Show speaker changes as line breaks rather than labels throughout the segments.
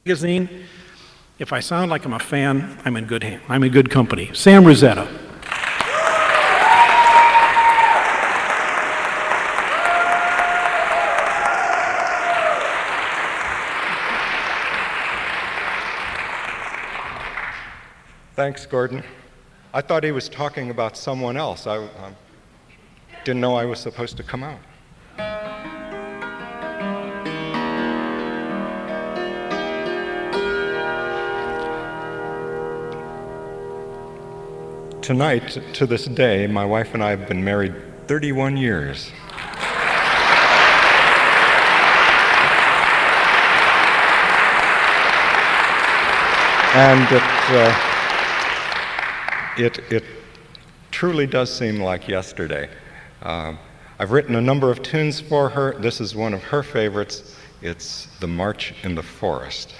Magazine. If I sound like I'm a fan, I'm in good company. Sam Rosetta.
Thanks, Gordon. I thought he was talking about someone else. I didn't know I was supposed to come out. Tonight, to this day, my wife and I have been married 31 years. And it truly does seem like yesterday. I've written a number of tunes for her. This is one of her favorites. It's The March in the Forest.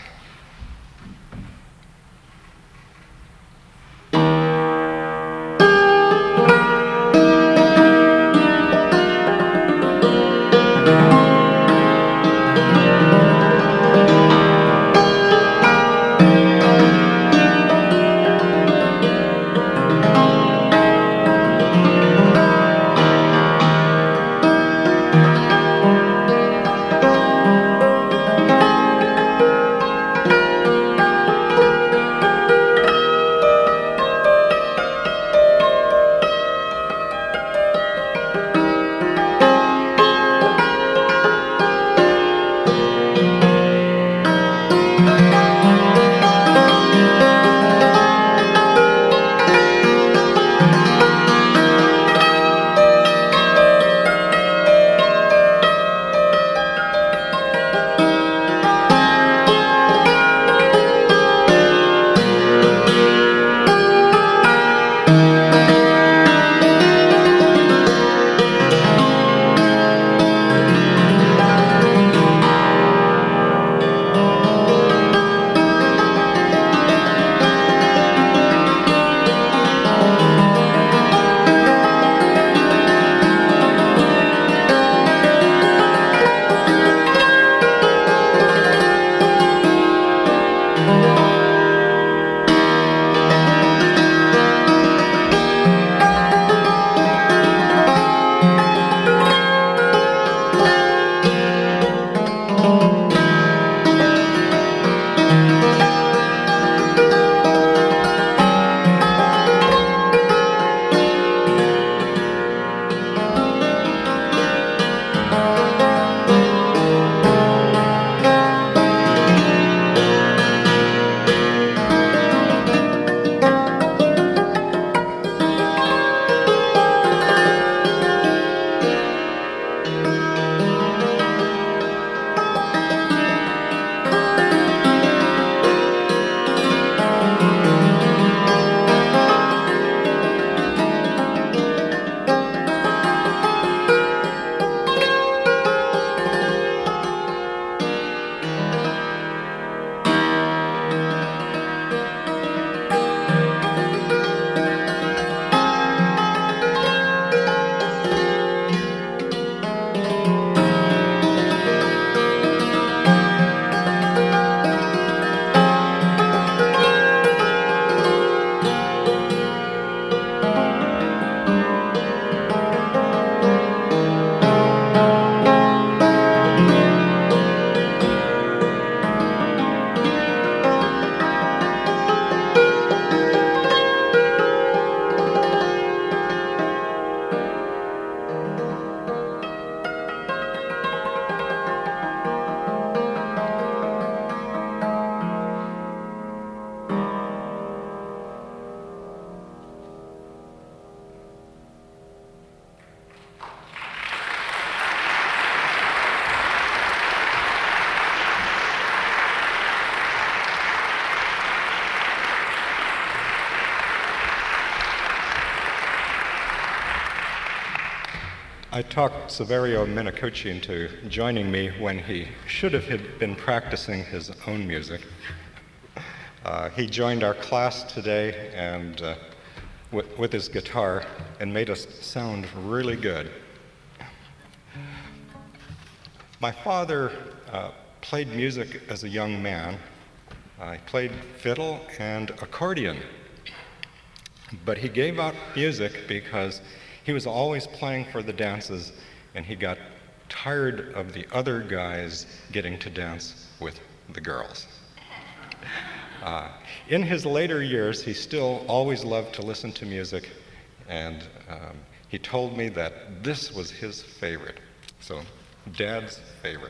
I talked Saverio Minicucci into joining me when he should have been practicing his own music. He joined our class today and with his guitar and made us sound really good. My father played music as a young man, I played fiddle and accordion. But he gave up music because he was always playing for the dances, and he got tired of the other guys getting to dance with the girls. In his later years, he still always loved to listen to music, and he told me that this was his favorite. So, Dad's favorite.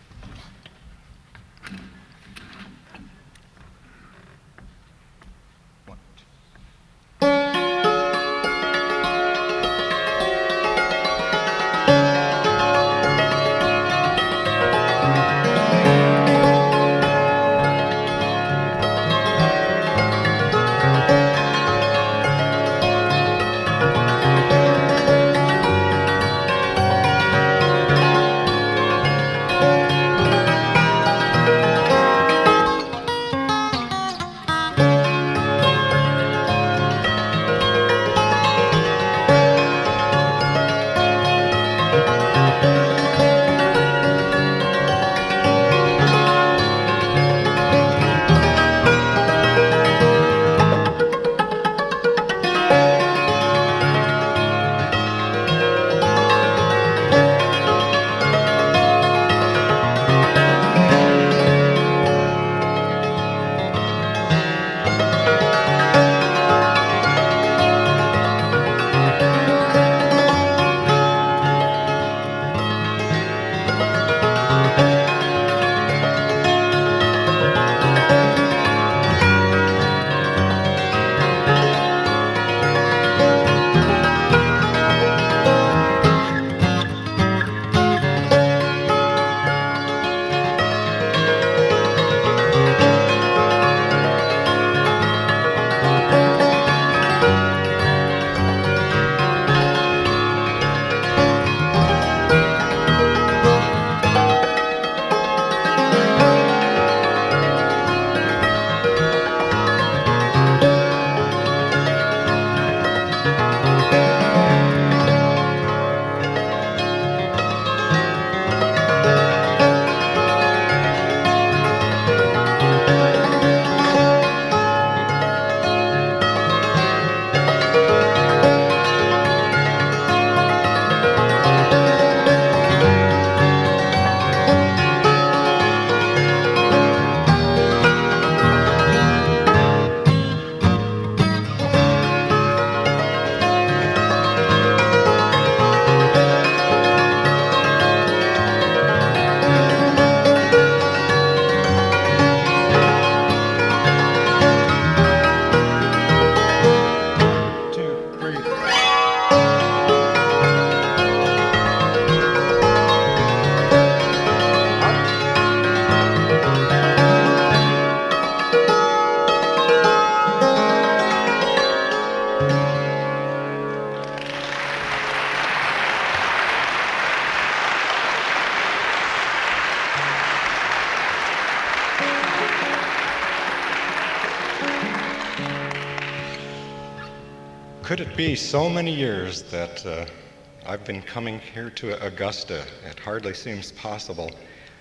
Could it be so many years that I've been coming here to Augusta? It hardly seems possible.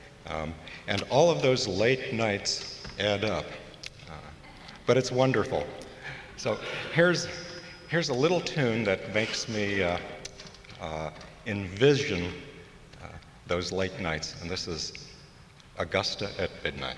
And all of those late nights add up. But it's wonderful. So here's a little tune that makes me envision those late nights. And this is Augusta at Midnight.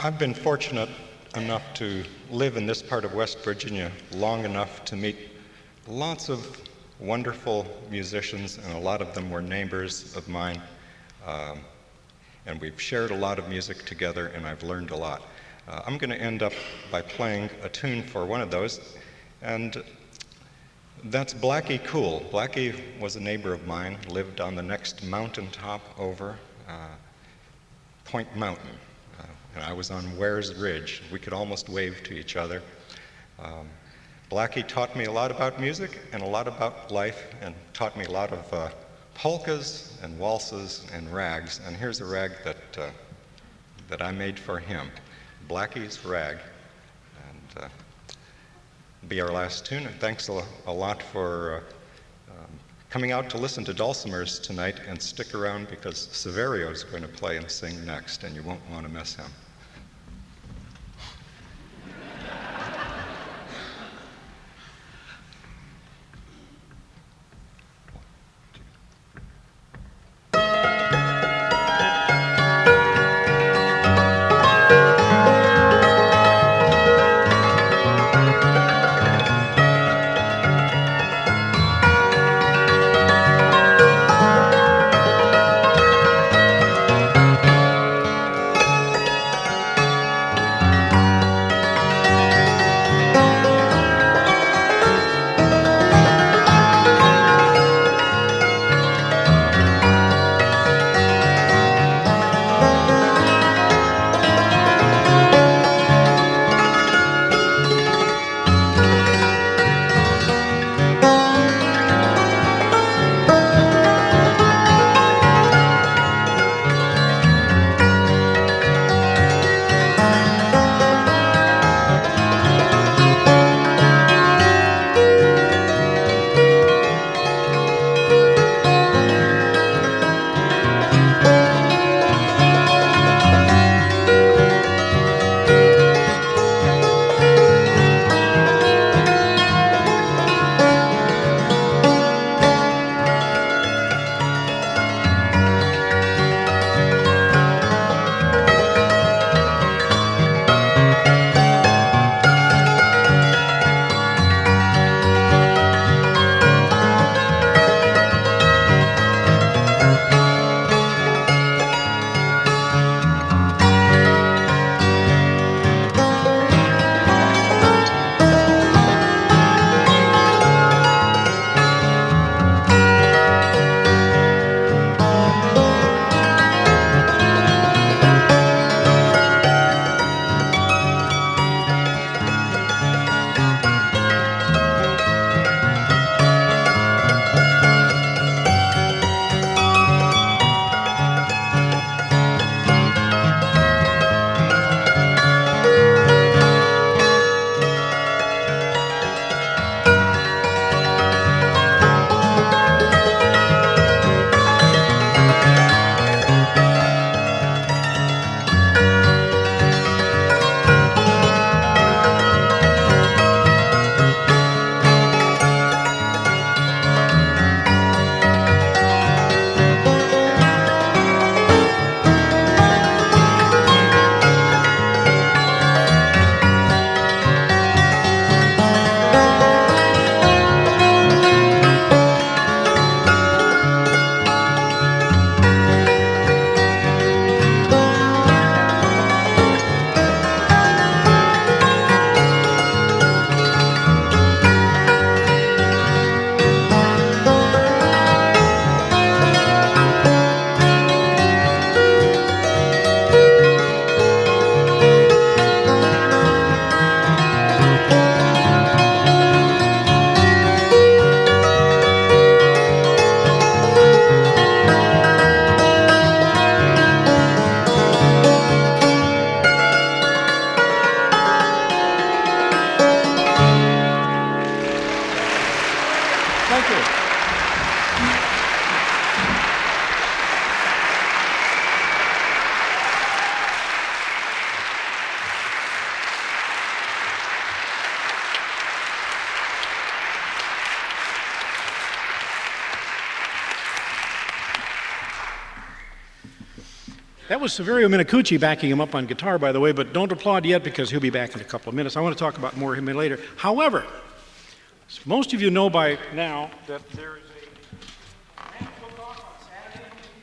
I've been fortunate enough to live in this part of West Virginia long enough to meet lots of wonderful musicians, and a lot of them were neighbors of mine. And we've shared a lot of music together, and I've learned a lot. I'm going to end up by playing a tune for one of those, and that's Blackie Cool. Blackie was a neighbor of mine, lived on the next mountaintop over, Point Mountain, and I was on Wares Ridge. We could almost wave to each other. Blackie taught me a lot about music and a lot about life, and taught me a lot of polkas and waltzes and rags, and here's a rag that I made for him, Blackie's Rag, and be our last tune. And thanks a lot for coming out to listen to dulcimers tonight, and stick around because Severio is going to play and sing next, and you won't want to miss him.
That was Severio Minicucci backing him up on guitar, by the way, but don't applaud yet because he'll be back in a couple of minutes. I want to talk about more of him later. However, most of you know by now that there is a ramp cook-off on Saturday.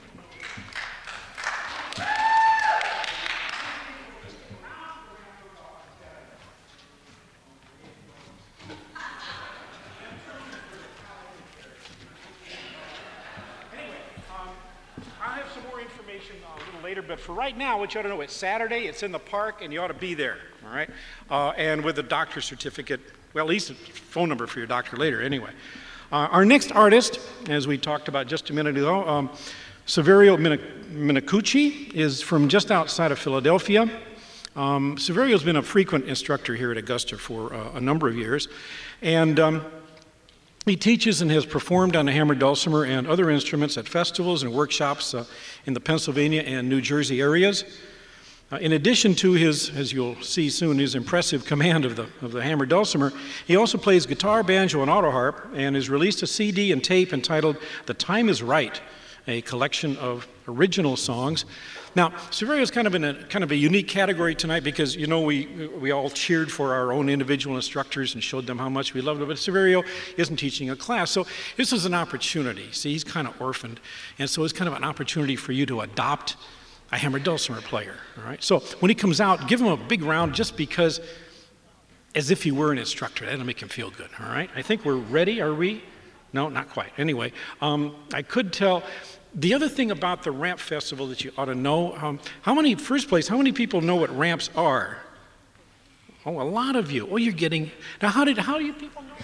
I'll have some more information a little later, but for right now, what you ought to know, it's Saturday, it's in the park, and you ought to be there, all right? And with a doctor's certificate, well, at least a phone number for your doctor later, anyway. Our next artist, as we talked about just a minute ago, Severio Minicucci is from just outside of Philadelphia. Severio's been a frequent instructor here at Augusta for a number of years, and he teaches and has performed on the hammered dulcimer and other instruments at festivals and workshops in the Pennsylvania and New Jersey areas. In addition to his, as you'll see soon, his impressive command of the hammered dulcimer, he also plays guitar, banjo, and auto harp, and has released a CD and tape entitled "The Time Is Right," a collection of original songs. Now, Severio is kind of a unique category tonight because, you know, we all cheered for our own individual instructors and showed them how much we loved them, but Severio isn't teaching a class. So this is an opportunity. See, he's kind of orphaned, and so it's kind of an opportunity for you to adopt a hammered dulcimer player, all right? So when he comes out, give him a big round just because, as if he were an instructor. That'll make him feel good, all right? I think we're ready, are we? No, not quite. Anyway, I could tell. The other thing about the Ramp Festival that you ought to know, first place, how many people know what ramps are? Oh, a lot of you. Oh, you're getting, now how do you people know?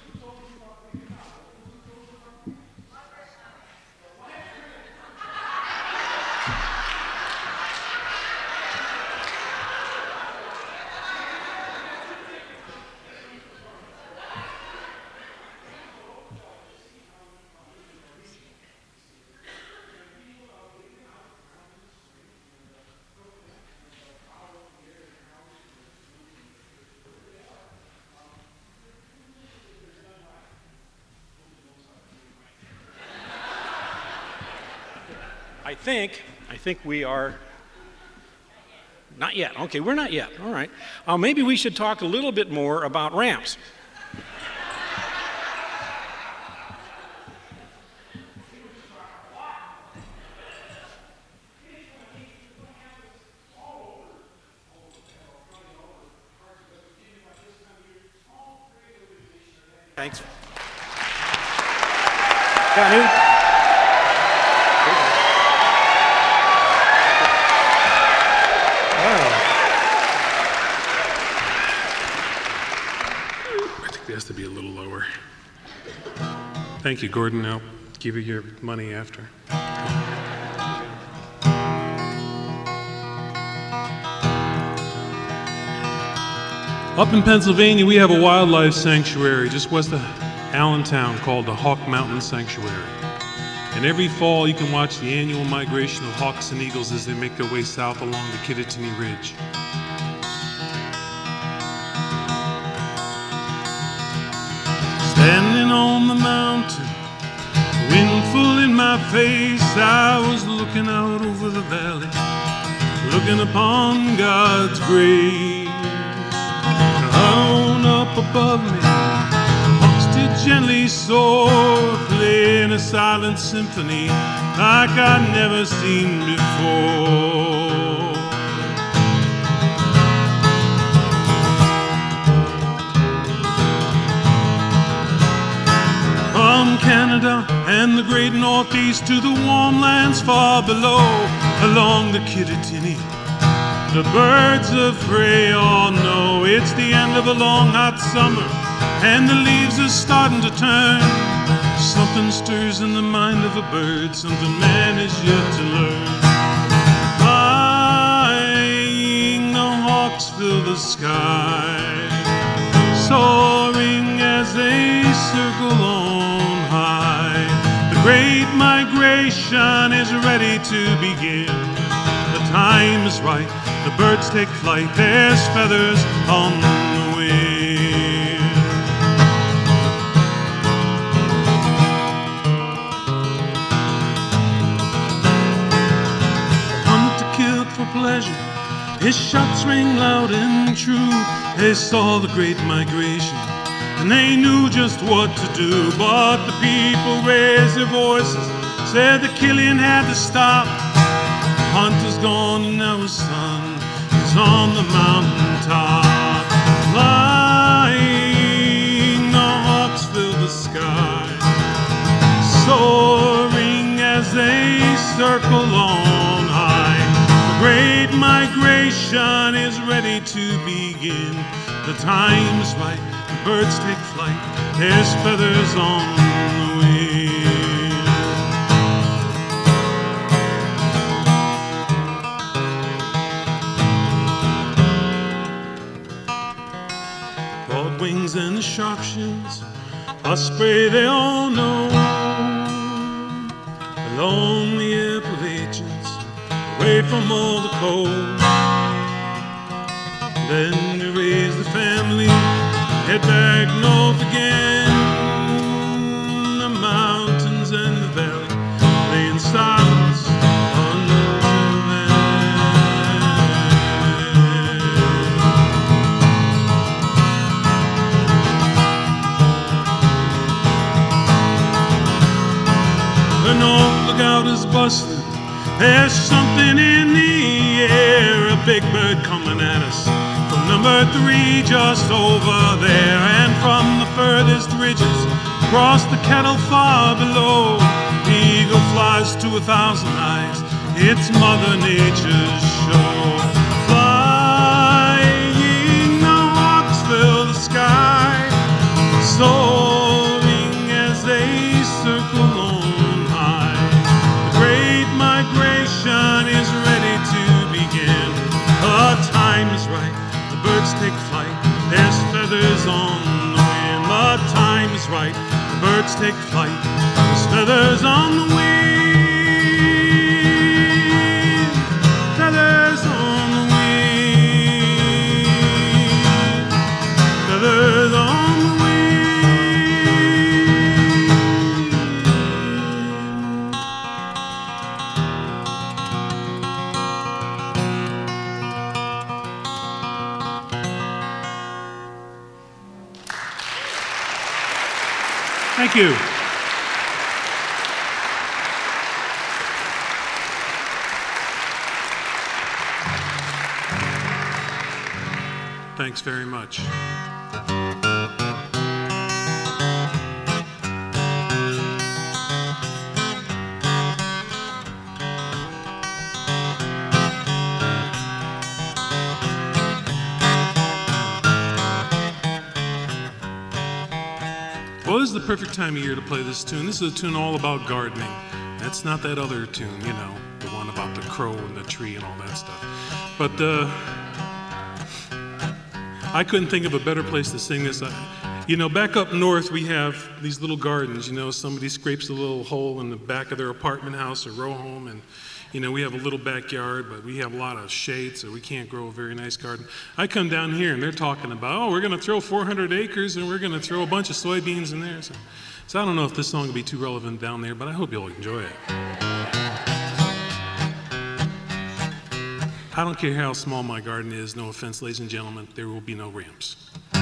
I think we are, not yet. Okay, we're not yet, all right. Maybe we should talk a little bit more about ramps. Thanks. Got new?
It has to be a little lower. Thank you, Gordon. I'll give you your money after. Up in Pennsylvania, we have a wildlife sanctuary just west of Allentown called the Hawk Mountain Sanctuary. And every fall, you can watch the annual migration of hawks and eagles as they make their way south along the Kittatinny Ridge. Standing on the mountain, wind full in my face, I was looking out over the valley, looking upon God's grace. On up above me, hawks did gently soar, playing a silent symphony like I'd never seen before. From Canada and the great Northeast to the warm lands far below, along the Kittatinny, the birds of prey all know it's the end of a long hot summer, and the leaves are starting to turn. Something stirs in the mind of a bird, something man is yet to learn. Flying, the hawks fill the sky, soaring as they circle on high. The great migration is ready to begin. The time is right, the birds take flight, there's feathers on the wind. Hunt to His shots rang loud and true. They saw the great migration, and they knew just what to do. But the people raised their voices, said the killing had to stop. The hunt is gone and now his son is on the mountaintop. Flying, the hawks fill the sky, soaring as they circle on high. The great migration is ready to begin. The time is right, the birds take flight, there's feathers on the wind. Broad wings and the sharp shins, osprey they all know. Along the Appalachians, away from all the cold. Then they raise the family, head back north again. The mountains and the valley lay in silence until then. The North Lookout is busted, there's something in the air. A big bird coming at us from number 3 just over there. And from the furthest ridges across the kettle far below, the eagle flies to 1,000 eyes, it's Mother Nature's show. Flying, the hawks fill the sky, soaring as they circle on high. The great migration is ready to begin. The time is right, the birds take flight, there's feathers on the wind. The time is right, the birds take flight, there's feathers on the wind. Feathers on the wind. Feathers on the wind. Thank you. Thanks very much. Well, this is the perfect time of year to play this tune. This is a tune all about gardening. That's not that other tune, you know, the one about the crow and the tree and all that stuff. But I couldn't think of a better place to sing this. You know, back up north, we have these little gardens. You know, somebody scrapes a little hole in the back of their apartment house or row home, and you know, we have a little backyard, but we have a lot of shade, so we can't grow a very nice garden. I come down here, and they're talking about, oh, we're going to throw 400 acres, and we're going to throw a bunch of soybeans in there. So I don't know if this song will be too relevant down there, but I hope you'll enjoy it. I don't care how small my garden is. No offense, ladies and gentlemen, there will be no ramps.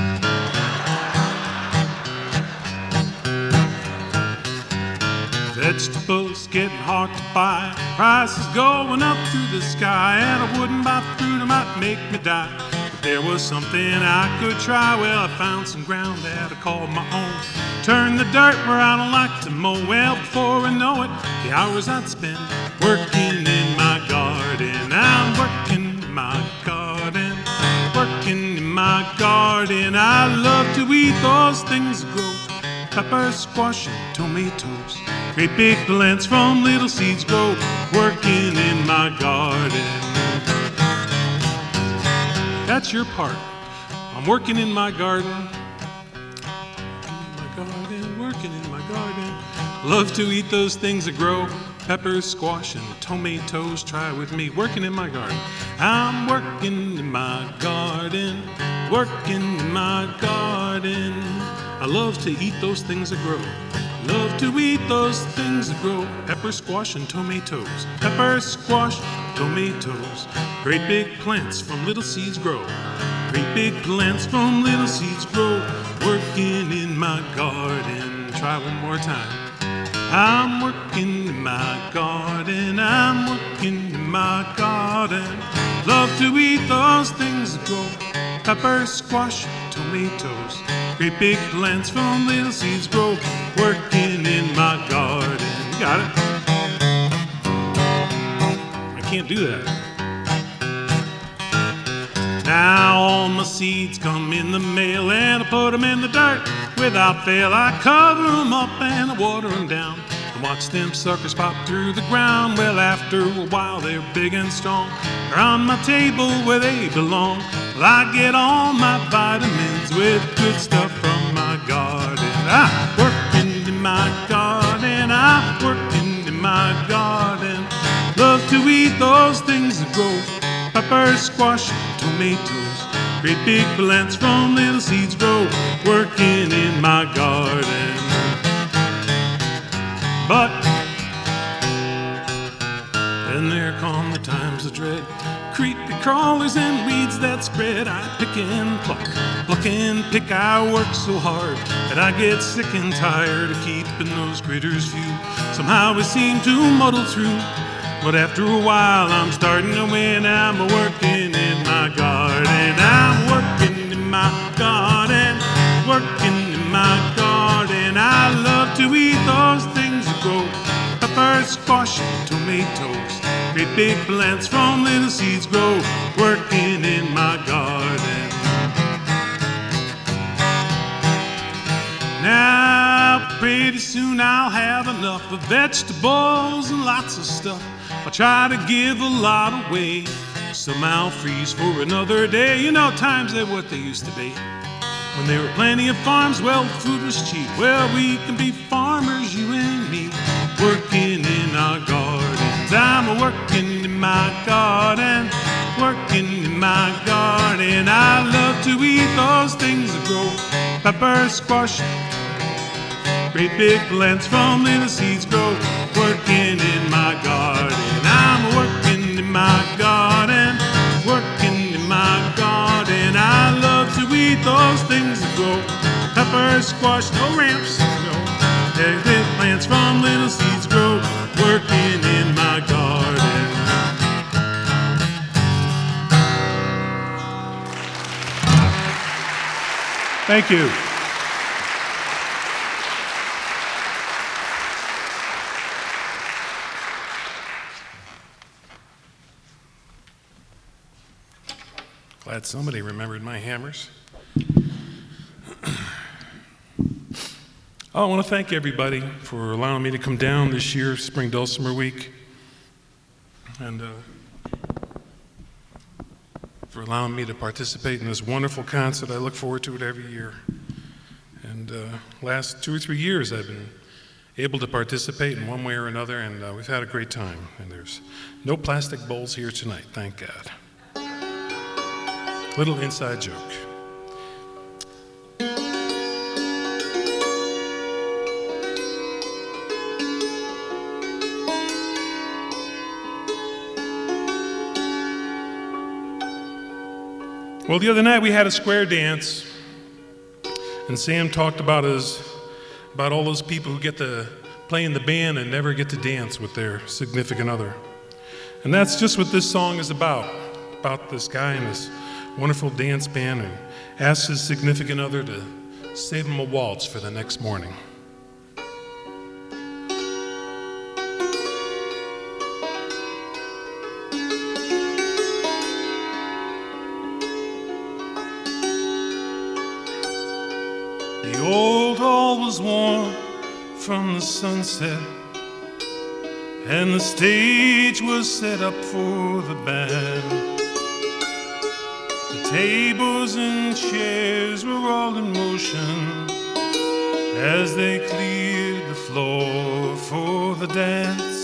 Vegetables getting hard to buy, prices going up through the sky, and I wouldn't buy fruit, it might make me die. But there was something I could try. Well, I found some ground that I called my own. Turn the dirt where I don't like to mow. Well, before I know it, the hours I'd spend working in my garden. I'm working in my garden, working in my garden. I love to eat those things that grow, pepper, squash, and tomatoes. Great big plants from little seeds grow, working in my garden. That's your part. I'm working in my garden. Working in my garden. Love to eat those things that grow, peppers, squash, and tomatoes. Try with me, working in my garden. I'm working in my garden, working in my garden. I love to eat those things that grow. Love to eat those things that grow, pepper, squash, and tomatoes. Pepper, squash, tomatoes. Great big plants from little seeds grow. Great big plants from little seeds grow. Working in my garden. Try one more time. I'm working in my garden. I'm working in my garden. Love to eat those things that grow. Pepper, squash, tomatoes. Great big plants from little seeds grow. Working in my garden. You got it? I can't do that. Now all my seeds come in the mail and I put them in the dirt. Without fail I cover them up and I water them down. And watch them suckers pop through the ground. Well, after a while they're big and strong. They're on my table where they belong. Well, I get all my vitamins with good stuff from my garden. I'm working in my garden. I'm working in my garden. Love to eat those things that grow. Pepper, squash, tomatoes. Great big plants from little seeds grow. Working in my garden. But then there come the times of dread. Creepy crawlers and weeds that spread. I pick and pluck, pluck and pick. I work so hard that I get sick and tired of keeping those critters few. Somehow we seem to muddle through. But after a while I'm starting to win. I'm working in my garden. I'm working in my garden. Working in my garden. I love to eat those things that grow. Pepper, squash, tomatoes. Great big plants from little seeds grow. Working in my garden. Now pretty soon I'll have enough of vegetables and lots of stuff. I'll try to give a lot away. Some I'll freeze for another day. You know, times ain't what they used to be. When there were plenty of farms, well, food was cheap. Well, we can be farmers, you and me, working in our gardens. I'm working in my garden, working in my garden. I love to eat those things that grow. Pepper, squash, great big plants from little seeds grow. Working in my garden. I'm working in my garden, working in my garden. I love to eat those things that grow. Pepper, squash, no ramps, no. Great big plants from little seeds grow. Working in my garden. Thank you. Glad somebody remembered my hammers. I want to thank everybody for allowing me to come down this year, Spring Dulcimer Week, and for allowing me to participate in this wonderful concert. I look forward to it every year. And last 2 or 3 years I've been able to participate in one way or another, and we've had a great time. And there's no plastic bowls here tonight, thank God. Little inside joke. Well, the other night we had a square dance, and Sam talked about all those people who get to play in the band and never get to dance with their significant other. And that's just what this song is about this guy and this wonderful dance band, and asks his significant other to save him a waltz for the next morning. The old hall was warm from the sunset, and the stage was set up for the band. The tables and chairs were all in motion as they cleared the floor for the dance.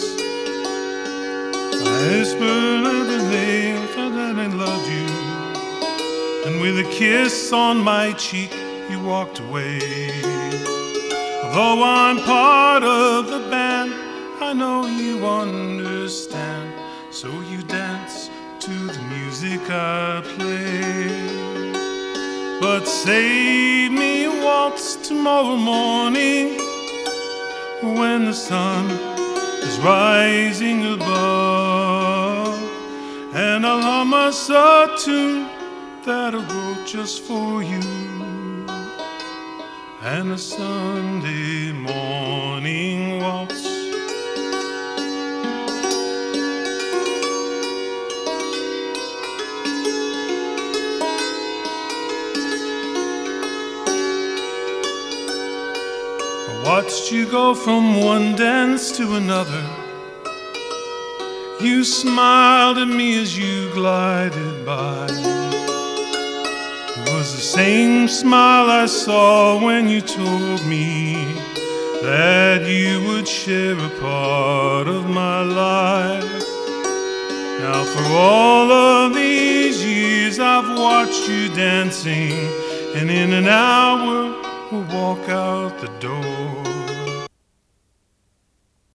I whispered the name that I loved you, and with a kiss on my cheek you walked away. Although I'm part of the band, I know you understand, so you dance to the music I play. But save me a waltz tomorrow morning when the sun is rising above, and I'll hum us a tune that I wrote just for you, and a Sunday morning waltz. I watched you go from one dance to another. You smiled at me as you glided by. It was the same smile I saw when you told me that you would share a part of my life. Now for all of these years I've watched you dancing, and in an hour we'll walk out the door.